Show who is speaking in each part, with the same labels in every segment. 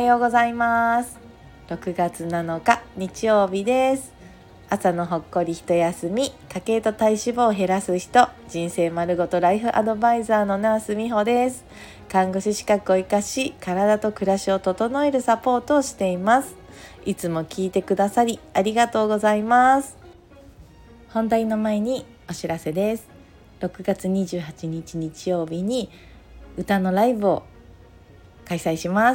Speaker 1: ようございます。6月7日日曜日です。朝のほっこり一休み、家計と体脂肪を減らす人、人生丸ごとライフアドバイザーのナース美穂です。看護師資格を生かし、体と暮らしを整えるサポートをしています。いつも聞いてくださりありがとうございます。本題の前にお知らせです。6月28日日曜日に歌のライブを開催します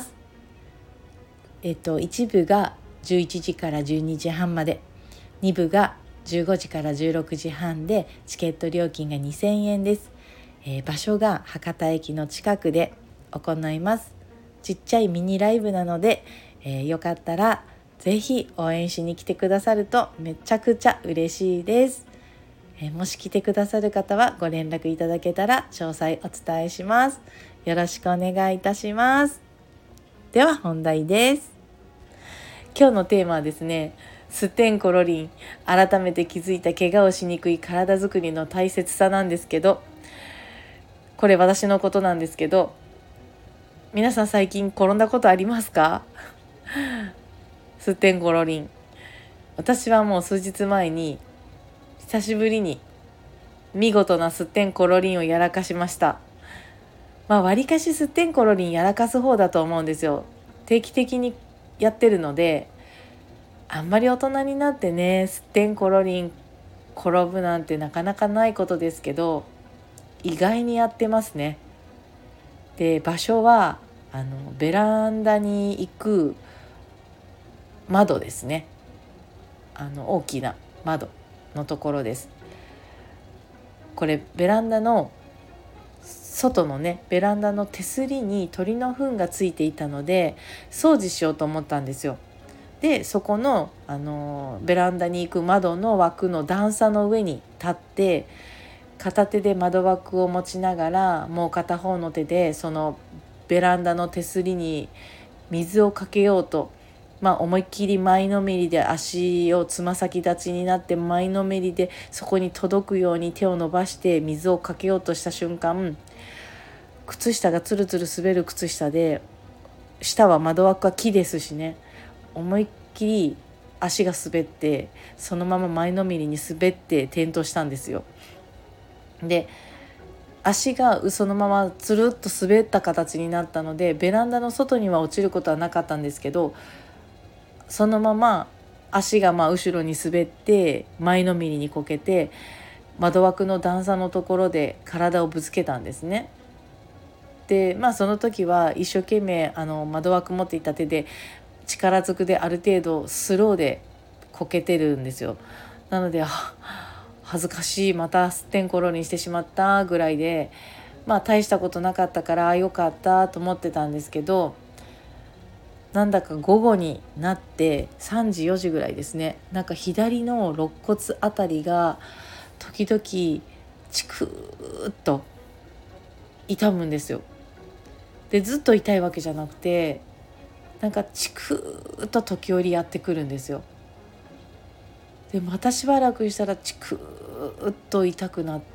Speaker 1: 。1部が11時から12時半まで、2部が15時から16時半で、チケット料金が2000円です。場所が博多駅の近くで行います。ちっちゃいミニライブなので、よかったらぜひ応援しに来てくださるとめちゃくちゃ嬉しいです。もし来てくださる方はご連絡いただけたら詳細お伝えします。よろしくお願いいたします。では本題です。今日のテーマはですね、ステンコロリン、改めて気づいた怪我をしにくい体づくりの大切さなんですけど、これ私のことなんですけど、皆さん最近転んだことありますか？ステンコロリン、私はもう数日前に久しぶりに見事なステンコロリンをやらかしました。割かしステンコロリンやらかす方だと思うんですよ。定期的にやってるので、あんまり大人になってね、ステンコロリン転ぶなんてなかなかないことですけど、意外にやってますね。で、場所はベランダに行く窓ですね。大きな窓のところです。これベランダの外のね、ベランダの手すりに鳥の糞がついていたので、掃除しようと思ったんですよ。で、そこの、ベランダに行く窓の枠の段差の上に立って、片手で窓枠を持ちながら、もう片方の手でそのベランダの手すりに水をかけようと、思いっきり前のめりで足をつま先立ちになって、前のめりでそこに届くように手を伸ばして水をかけようとした瞬間、靴下がつるつる滑る靴下で、下は窓枠は木ですしね、思いっきり足が滑って、そのまま前のめりに滑って転倒したんですよ。で、足がそのままつるっと滑った形になったので、ベランダの外には落ちることはなかったんですけど、そのまま足が後ろに滑って前のめりにこけて、窓枠の段差のところで体をぶつけたんですね。で、その時は一生懸命窓枠持っていた手で力ずくである程度スローでこけてるんですよ。なので恥ずかしい、またすってんころにしてしまったぐらいで、大したことなかったからよかったと思ってたんですけど、なんだか午後になって3時4時ぐらいですね、なんか左の肋骨あたりが時々チクーッと痛むんですよ。で、ずっと痛いわけじゃなくて、なんかチクーッと時折やってくるんですよ。で、またしばらくしたらチクーッと痛くなって、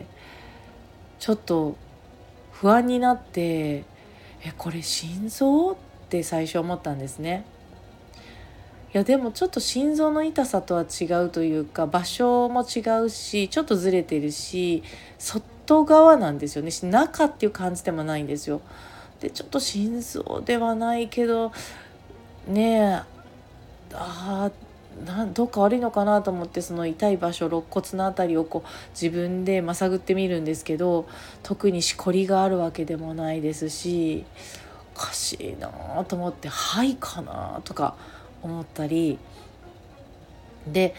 Speaker 1: ちょっと不安になって、これ心臓って最初思ったんですね。いやでもちょっと心臓の痛さとは違うというか、場所も違うし、ちょっとずれてるし、外側なんですよね。中っていう感じでもないんですよ。で、ちょっと心臓ではないけどねどっか悪いのかなと思って、その痛い場所、肋骨のあたりを自分でまさぐってみるんですけど、特にしこりがあるわけでもないですし、おかしいなと思って、肺かなとか思ったりで、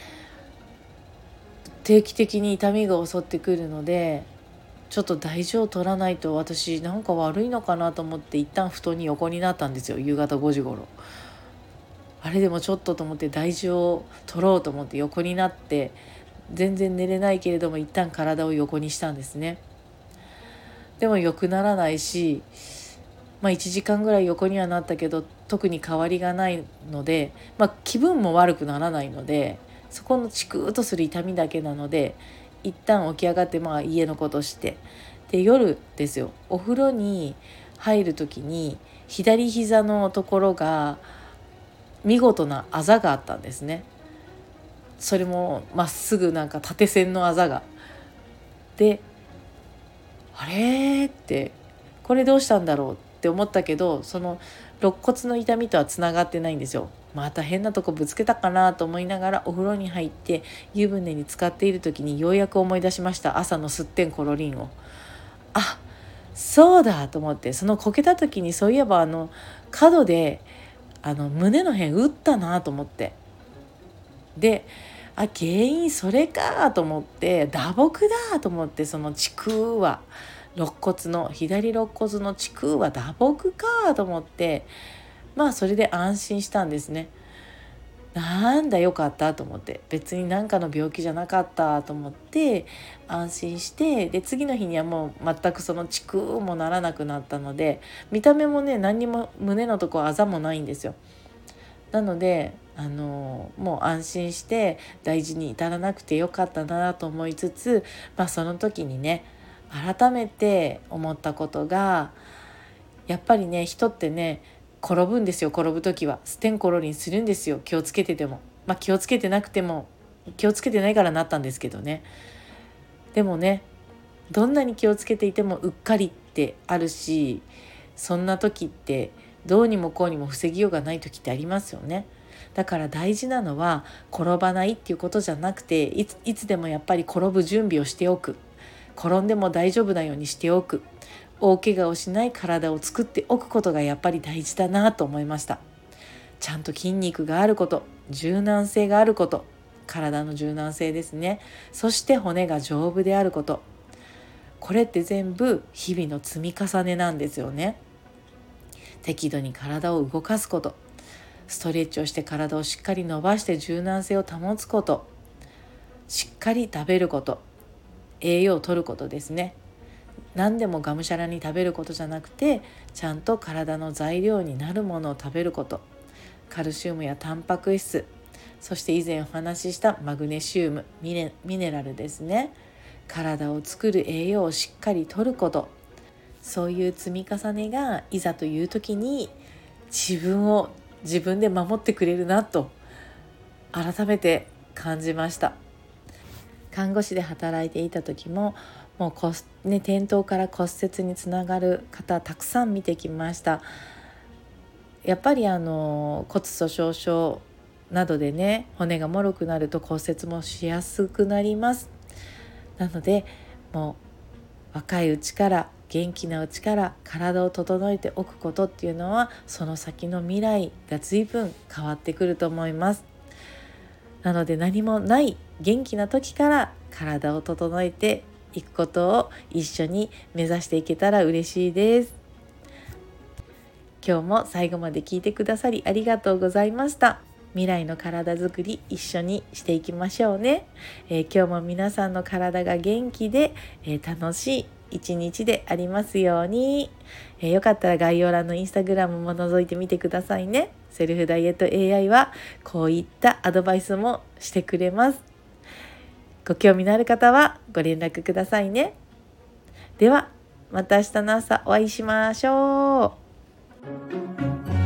Speaker 1: 定期的に痛みが襲ってくるので、ちょっと大事を取らないと私なんか悪いのかなと思って、一旦布団に横になったんですよ。夕方5時頃、あれでもちょっとと思って大事を取ろうと思って横になって、全然寝れないけれども一旦体を横にしたんですね。でも良くならないし、1時間ぐらい横にはなったけど特に変わりがないので、気分も悪くならないので、そこのチクーとする痛みだけなので、一旦起き上がって家のことして、で、夜ですよ、お風呂に入る時に左膝のところが見事なあざがあったんですね。それもまっすぐなんか縦線のあざが。で、あれってこれどうしたんだろうって思ったけど、その肋骨の痛みとはつながってないんですよ。また変なとこぶつけたかなと思いながらお風呂に入って湯船に浸かっている時にようやく思い出しました。朝のすってんころりんを。あ、そうだと思って、そのこけた時にそういえば角で胸の辺打ったなと思って、で、原因それかと思って、打撲だと思って、そのちくわ左肋骨のちくわ打撲かと思って、それで安心したんですね。なんだよかったと思って、別に何かの病気じゃなかったと思って安心して、で次の日にはもう全くそのチクもならなくなったので、見た目もね何にも胸のとこあざもないんですよ。なのでもう安心して大事に至らなくてよかったなと思いつつ、その時にね改めて思ったことが、やっぱりね人ってね転ぶんですよ。転ぶ時はステンコロリンするんですよ。気をつけてても、気をつけてなくても、気をつけてないからなったんですけどね。でもね、どんなに気をつけていてもうっかりってあるし、そんな時ってどうにもこうにも防ぎようがない時ってありますよね。だから大事なのは転ばないっていうことじゃなくて、いつでもやっぱり転ぶ準備をしておく、転んでも大丈夫なようにしておく、大怪我をしない体を作っておくことがやっぱり大事だなと思いました。ちゃんと筋肉があること、柔軟性があること、体の柔軟性ですね。そして骨が丈夫であること。これって全部日々の積み重ねなんですよね。適度に体を動かすこと、ストレッチをして体をしっかり伸ばして柔軟性を保つこと、しっかり食べること、栄養を取ることですね。何でもがむしゃらに食べることじゃなくて、ちゃんと体の材料になるものを食べること、カルシウムやタンパク質、そして以前お話ししたマグネシウム、ミネラルですね。体を作る栄養をしっかり取ること、そういう積み重ねがいざという時に自分を自分で守ってくれるなと改めて感じました。看護師で働いていた時も転倒から骨折につながる方たくさん見てきました。やっぱり骨粗しょう症などでね、骨がもろくなると骨折もしやすくなります。なのでもう若いうちから、元気なうちから体を整えておくことっていうのは、その先の未来が随分変わってくると思います。なので何もない元気な時から体を整えていくことを一緒に目指していけたら嬉しいです。今日も最後まで聞いてくださりありがとうございました。未来の体づくり一緒にしていきましょうね。今日も皆さんの体が元気で、楽しい一日でありますように。よかったら概要欄のインスタグラムも覗いてみてくださいね。セルフダイエット AI はこういったアドバイスもしてくれます。ご興味のある方はご連絡くださいね。ではまた明日の朝お会いしましょう。